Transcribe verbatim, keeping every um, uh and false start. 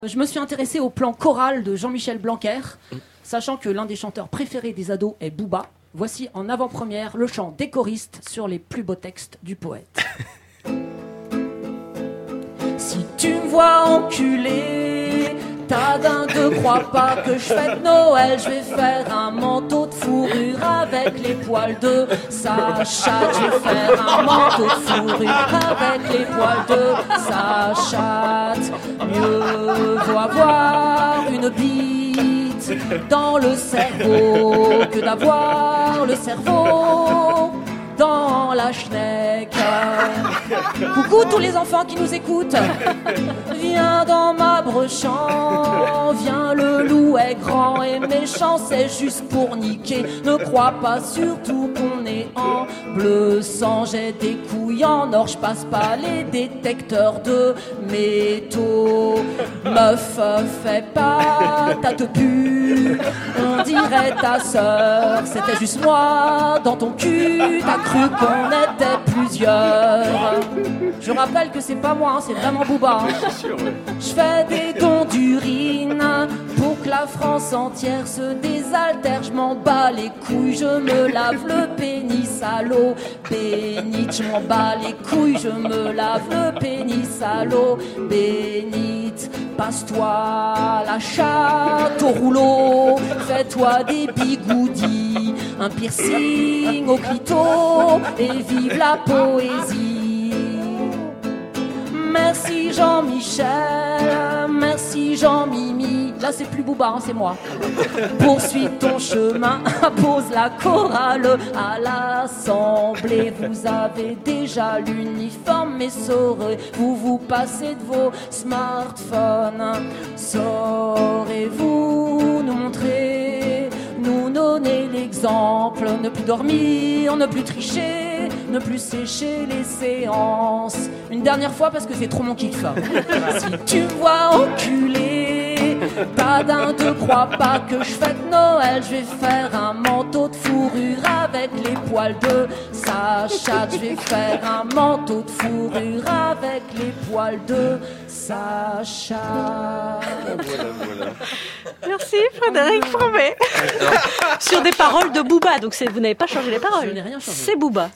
Je me suis intéressée au plan choral de Jean-Michel Blanquer, sachant que l'un des chanteurs préférés des ados est Booba. Voici en avant-première le chant des choristes sur les plus beaux textes du poète. Si tu me vois enculé, ta dingue, crois pas que je fête Noël. Je vais faire un manteau de fourrure avec les poils de sa chatte. Je vais faire un manteau de fourrure avec les poils de sa chatte. Mieux vaut avoir une bite dans le cerveau que d'avoir le cerveau dans la schneck. Coucou tous les enfants qui nous écoutent. Viens dans ma brochamp. Viens, le loup est grand et méchant. C'est juste pour niquer. Ne crois pas surtout qu'on est en bleu sang. J'ai des couilles en or. Je passe pas les détecteurs de métaux. Meuf, fais pas ta te pue. On dirait ta sœur. C'était juste moi dans ton cul. T'as cru qu'on était plusieurs. Je rappelle que c'est pas moi, hein, c'est vraiment Booba. Hein. Je fais des dons d'urine pour que la France entière se désaltère. Je m'en bats les couilles, je me lave le pénis à l'eau bénite. Je m'en bats les couilles, je me lave le pénis à l'eau bénite. Passe-toi la chatte au rouleau, fais-toi des bigoudis, un piercing au clito et vive la poésie. Merci Jean-Michel, merci Jean-Mimi. Là c'est plus Booba, hein, c'est moi. Poursuis ton chemin, pose la chorale à l'Assemblée. Vous avez déjà l'uniforme, mais saurez-vous vous passer de vos smartphones? Saurez-vous nous montrer, nous donner l'exemple? Ne plus dormir, ne plus tricher, ne plus sécher les séances. Une dernière fois parce que c'est trop mon kiff. Si tu me vois enculé, ta dinde, crois pas que je fête Noël. Je vais faire un manteau de fourrure avec les poils de sa chatte. Je vais faire un manteau de fourrure avec les poils de sa chatte. Voilà, voilà. Merci Frédéric Fromet. Sur des paroles de Booba, donc c'est, vous n'avez pas changé les paroles. Je n'ai rien changé. C'est Booba.